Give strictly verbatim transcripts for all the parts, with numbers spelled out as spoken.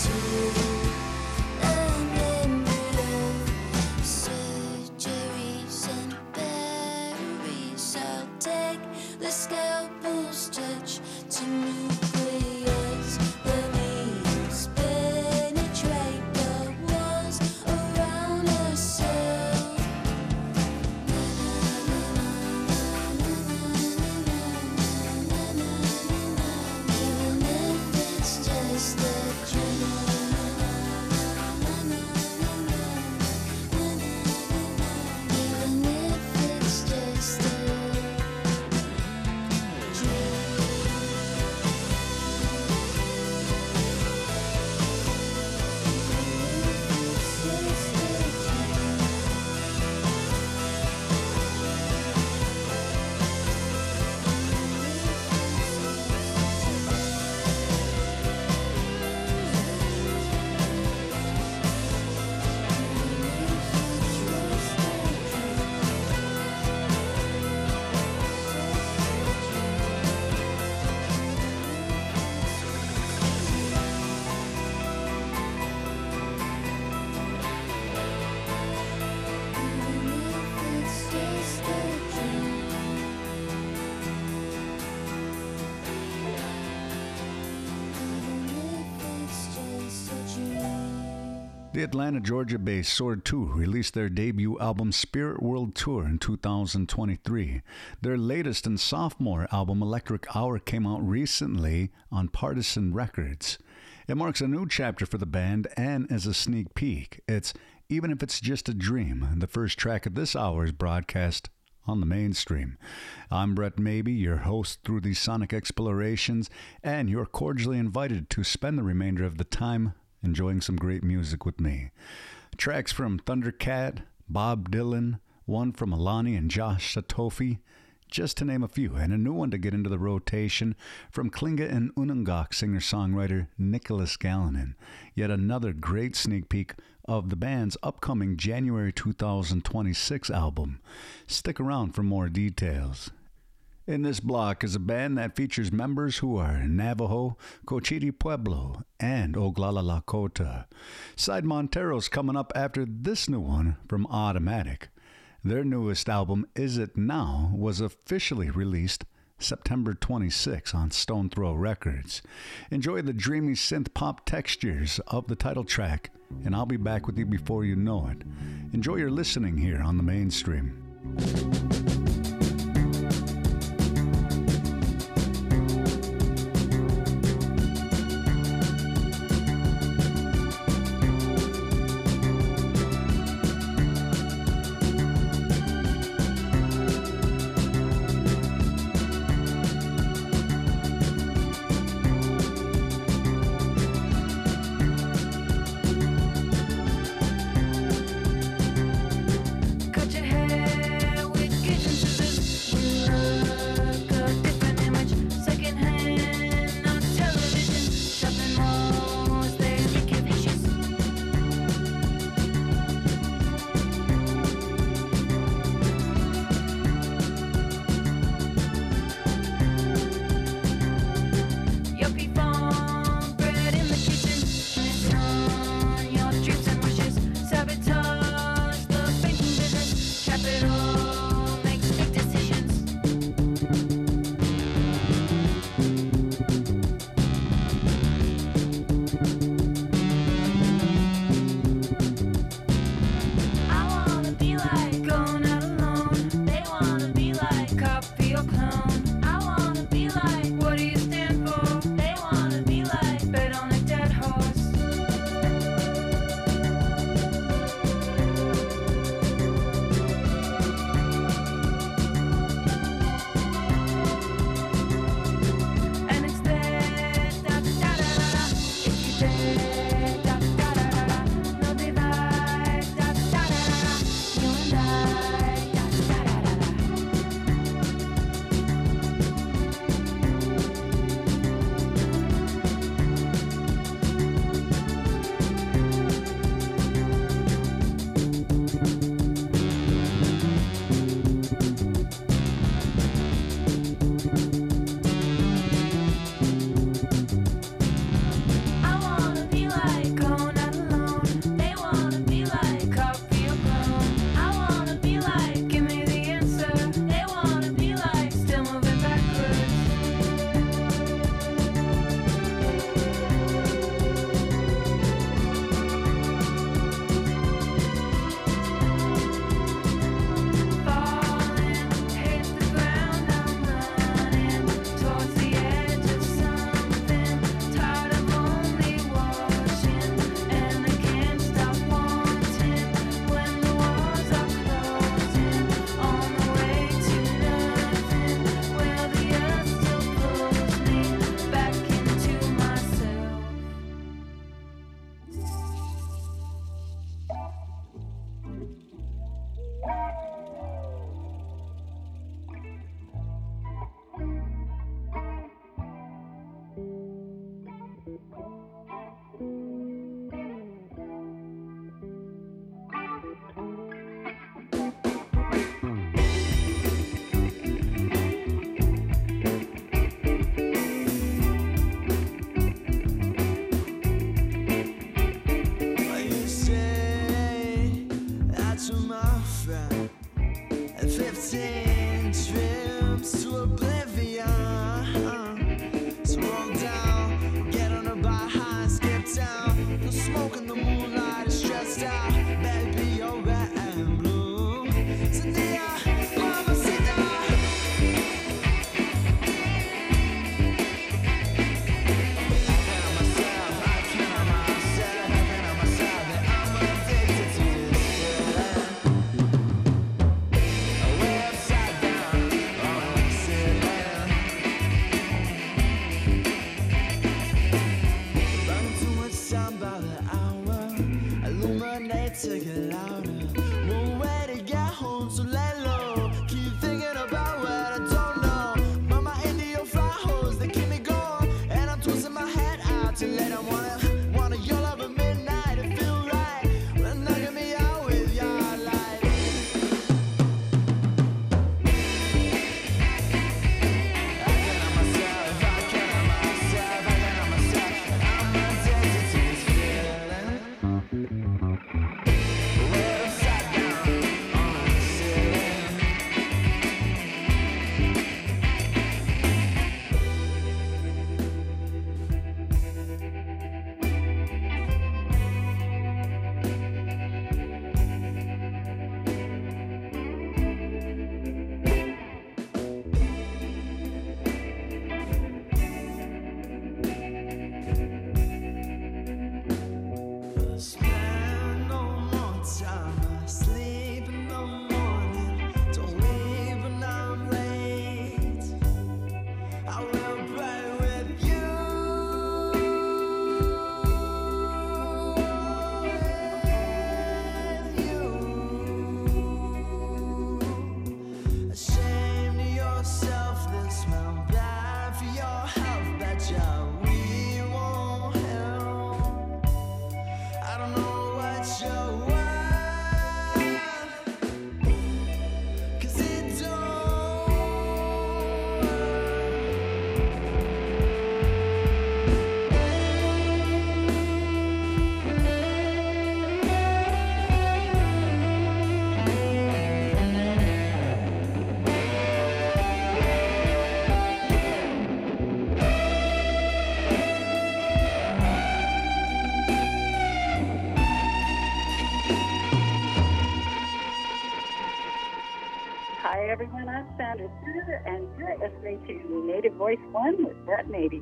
The Atlanta, Georgia-based Sword two released their debut album Spirit World Tour in two thousand twenty-three. Their latest and sophomore album Electric Hour came out recently on Partisan Records. It marks a new chapter for the band, and as a sneak peek, it's Even If It's Just a Dream, the first track of this hour's broadcast on the mainstream. I'm Brett Maybe, your host through these sonic explorations, and you're cordially invited to spend the remainder of the time enjoying some great music with me. Tracks from Thundercat, Bob Dylan, one from Alani and Josh Satofi, just to name a few, and a new one to get into the rotation from Klinga and Unangak singer-songwriter Nicholas Gallinen. Yet another great sneak peek of the band's upcoming January two thousand twenty-six album. Stick around for more details. In this block is a band that features members who are Navajo, Cochiti Pueblo, and Oglala Lakota. Side Montero's coming up after this new one from Automatic. Their newest album, Is It Now, was officially released September twenty-sixth on Stone Throw Records. Enjoy the dreamy synth pop textures of the title track, and I'll be back with you before you know it. Enjoy your listening here on the mainstream. Cut your hair, wicked. everyone. I'm Sandra Suter, and you're listening to Native Voice One with Brett Nady.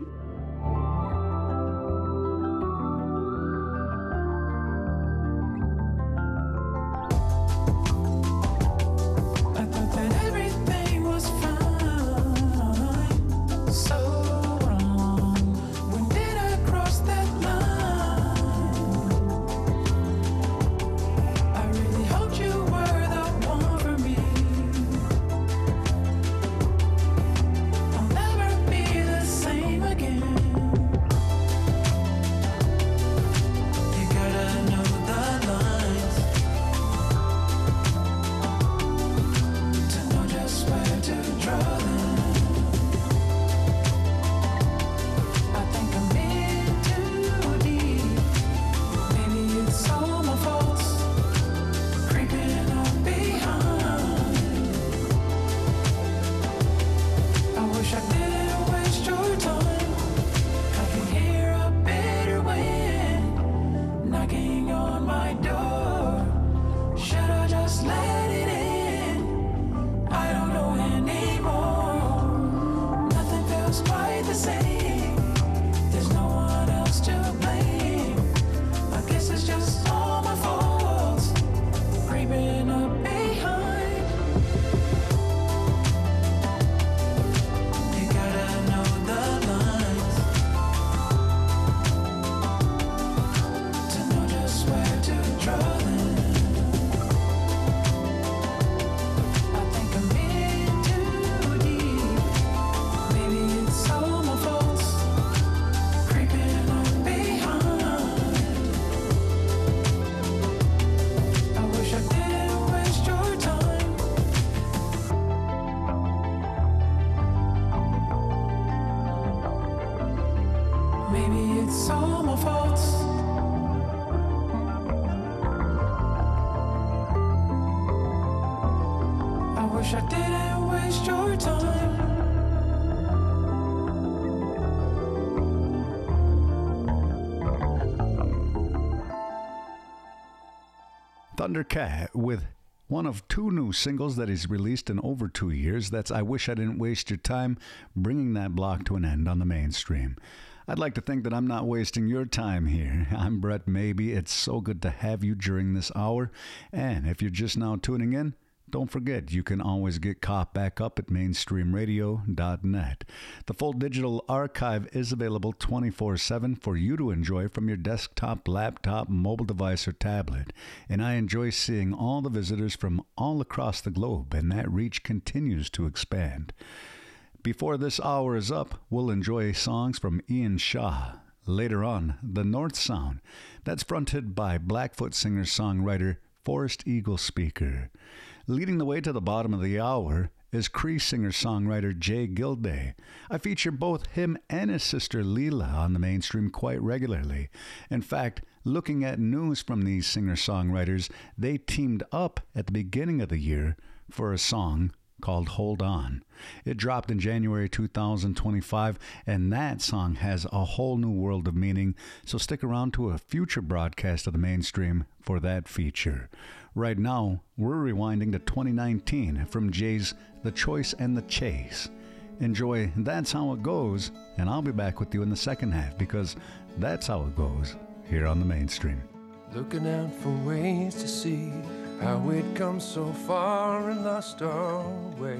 Thundercat with one of two new singles that he's released in over two years. That's I Wish I Didn't Waste Your Time, bringing that block to an end on the mainstream. I'd like to think that I'm not wasting your time here. I'm Brett Maybe. It's so good to have you during this hour. And if you're just now tuning in, don't forget, you can always get caught back up at mainstream radio dot net. The full digital archive is available twenty-four seven for you to enjoy from your desktop, laptop, mobile device, or tablet. And I enjoy seeing all the visitors from all across the globe, and that reach continues to expand. Before this hour is up, we'll enjoy songs from Ian Shaw. Later on, The North Sound. That's fronted by Blackfoot singer-songwriter Forest Eagle Speaker. Leading the way to the bottom of the hour is Cree singer-songwriter Jay Gilday. I feature both him and his sister Leela on the mainstream quite regularly. In fact, looking at news from these singer-songwriters, they teamed up at the beginning of the year for a song called Hold On. It dropped in January two thousand twenty-five, and that song has a whole new world of meaning, so stick around to a future broadcast of the mainstream for that feature. Right now, we're rewinding to twenty nineteen from Jay's The Choice and the Chase. Enjoy That's How It Goes, and I'll be back with you in the second half, because that's how it goes here on the mainstream. Looking out for ways to see how we'd come so far and lost our way.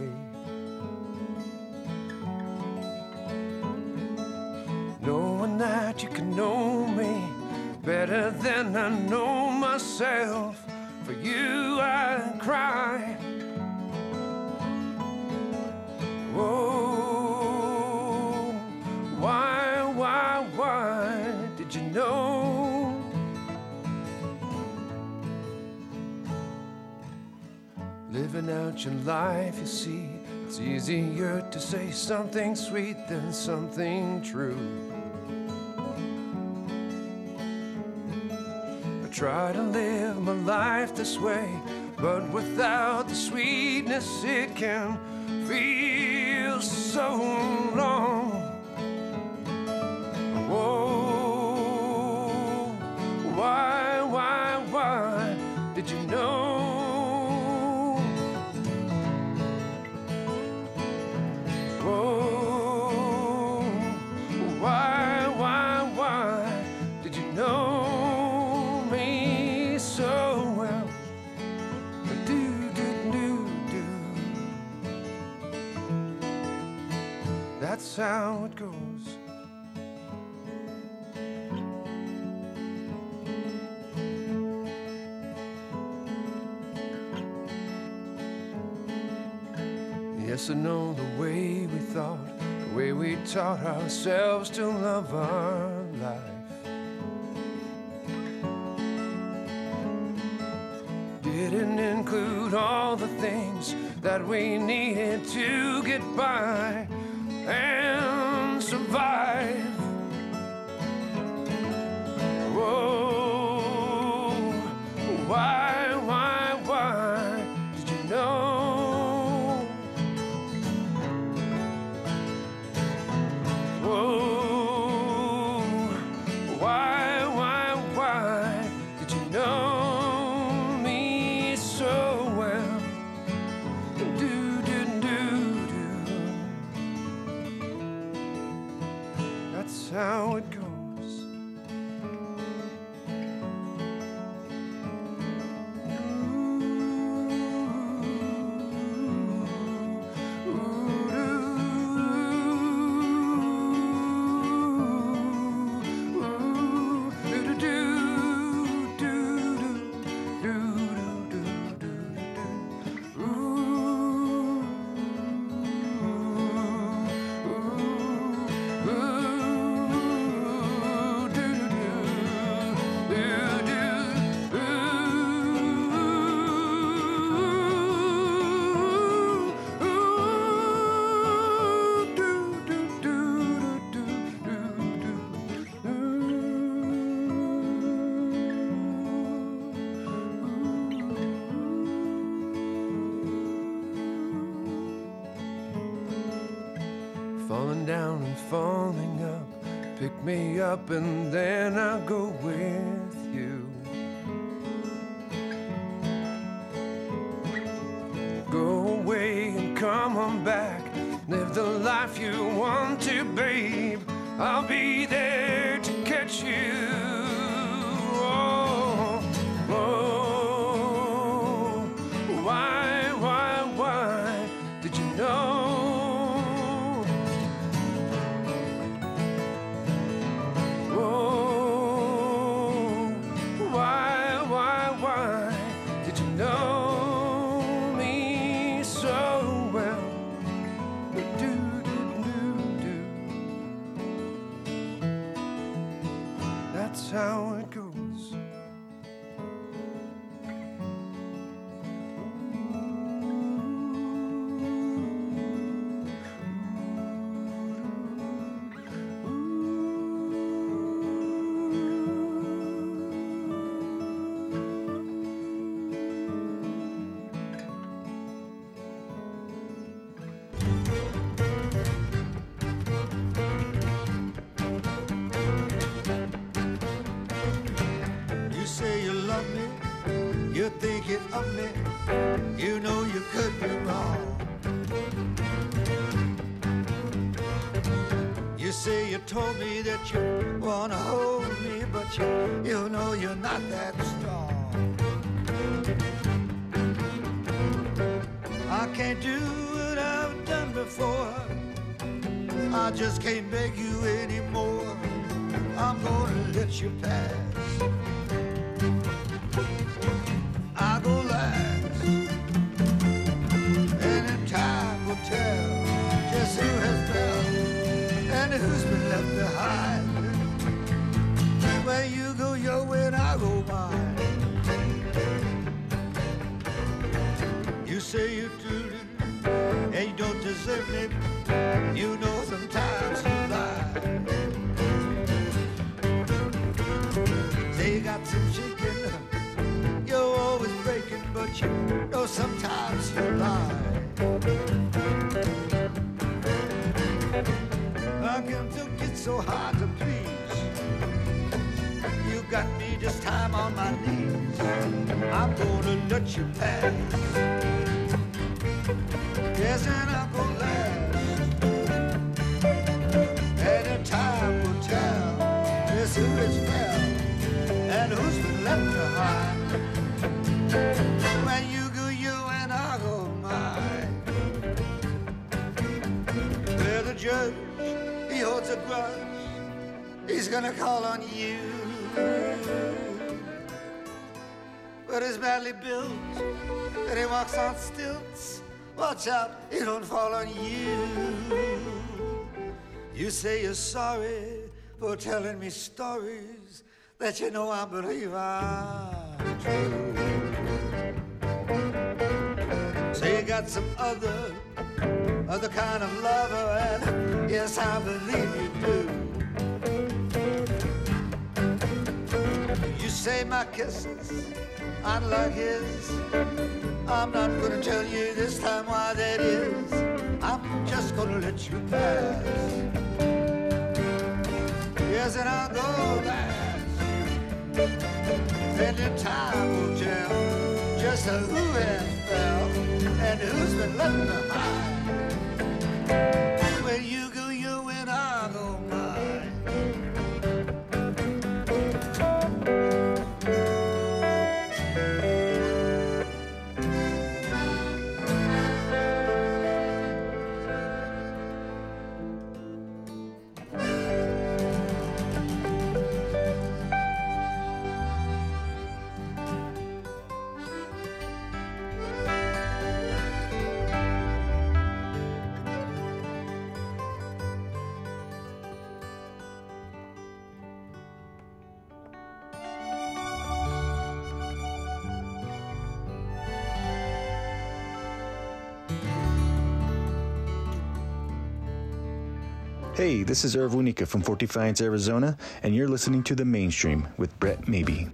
Knowing that you can know me better than I know myself. For you I cry. Whoa, why, why, why did you know? Living out your life, you see, it's easier to say something sweet than something true. I try to live my life this way, but without the sweetness it can feel so long. Whoa, why, why, why did you know? That's how it goes. Yes, I know the way we thought, the way we taught ourselves to love our life. Didn't include all the things that we needed to get by and survive. Whoa, why, why, why did you know? Whoa, why, why, why did you know me so well? Do, do, do, do. That's how it goes. Falling down and falling up, pick me up and then I'll go with you. come on back. Live the life you want to, babe. I'll be there to catch you. Oh, oh, why, why, why did you know? Oh, why, why, why did you know me so well? Do, do, do, do. That's how it goes. You say you love me, you're thinking of me, you know you could be wrong. You say you told me that you wanna hold me, but you, you know you're not that strong. I can't do what I've done before, I just can't beg you anymore. I'm gonna let you pass. I go last, and in time will tell just who has fell and who's been left behind. Where you go your way and I go mine. You say you do, and you don't deserve me. You know sometimes you lie. Say you got some shaking, you're always breaking, but you know sometimes you lie. How come you get so hard to please? You got me this time on my knees. I'm gonna let you pass. Yes, and I'll go last. And the time will tell just who is fair and who's been left behind. When you go you and I go mine. Where the judge, he holds a grudge, he's gonna call on you. But he's badly built and he walks on stilts. Watch out, he don't fall on you. You say you're sorry for telling me stories that you know I believe are true. Say you got some other, other kind of lover, and yes, I believe you do. You say my kisses, unlike his, I'm not gonna tell you this time why that is. I'm just gonna let you pass. Yes, and I'll go last. And in time will tell just who has fell and who's been left behind. When you go your way and I'll go mine. Hey, this is Irv Wunika from Fort Defiance, Arizona, and you're listening to The Mainstream with Brett Maybe.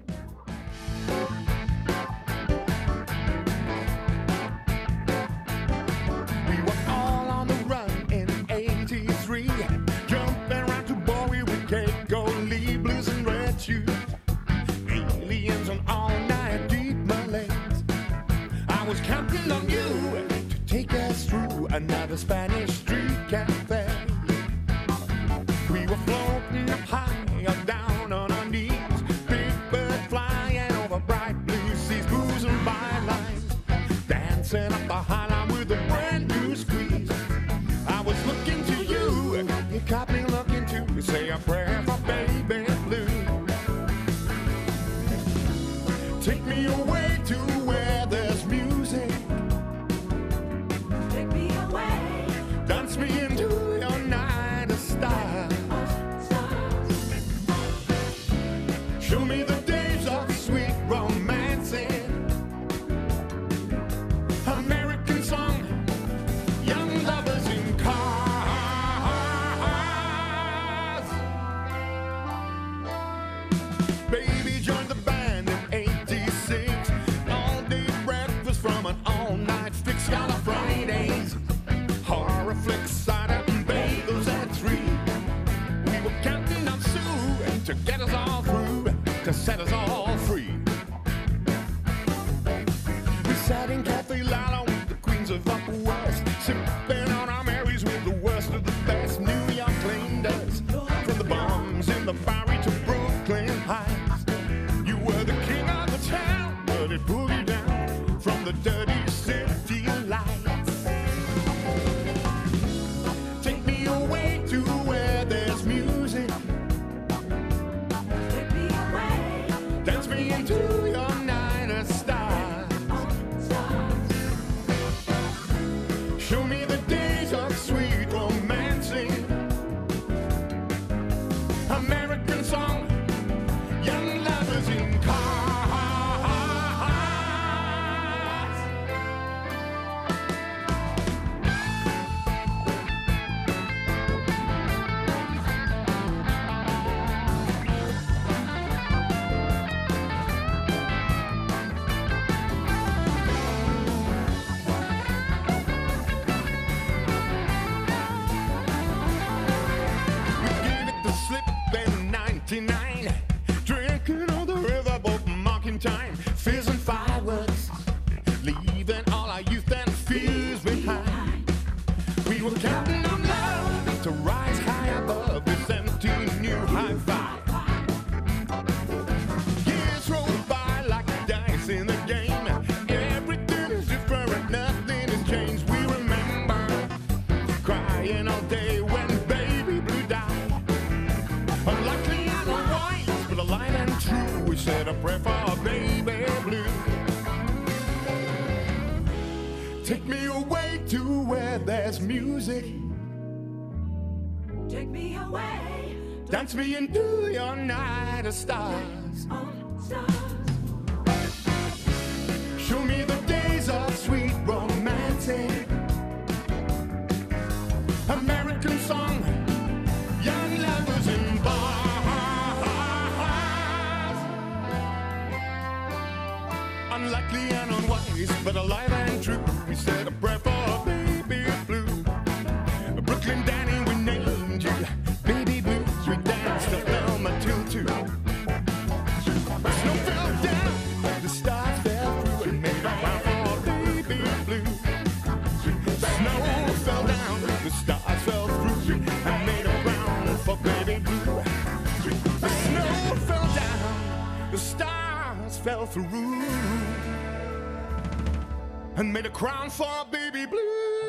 We were all on the run in eighty-three, jumping around to Bowie with Kate Goldie, blues and red shoes, aliens on all-night deep Malays. I was counting on you to take us through. a Spanish street cafe. We were floating up high, up down on our knees. Big bird flying over bright blue seas, cruising by lines, dancing up the high line with a brand new squeeze. I was looking to you, you caught me looking to say a prayer for baby blue. Take me away to where there's music. Take me away. Dance me into your night of stars. Show me the days of sweet romancing. American song, young lovers in cars. Baby joined the band in eighty-six. All day breakfast from an all-night fix. Y'all Fridays, horror flicks, cider and bagels at three. We were counting on Sue to get us all through, to set us all free. We sat in Cafe Lala with the queens of Up West, sipping on our Marys with the worst of the best. New York claimed us from the bombs in the Bowery to Brooklyn Heights. You were the king of the town, but it pulled you down from the dirty city lights. Take me away to where there's music. Take me away. Dance me into your night of stars. Show me the days of sweet romancing. American song, young lovers in cars. We gave it the slip in ninety-nine, drinking on the riverboat, marking time, fizzing fireworks, leaving all our youth and fears behind. We were counting on love to rise high above this empty new high five. Years roll by like dice in the game. Everything is different, nothing has changed. We remember crying all day when baby blue died. Unlikely and unwise, but alive and true, we said a prayer for baby blue. Take me away to where there's music. Take me away. Dance me into your night of stars. Show me the days of sweet romancing. American song, young lovers in bars. Unlikely and unwise, but alive and true, we said a prayer for baby blue. Brooklyn Danny, we named you baby blues. We danced to Thelma till two. The snow fell down, the stars fell through and made a crown for baby blue. The snow fell down, the stars fell through and made a crown for baby blue. The snow fell down, the stars fell through and made a crown for baby blue.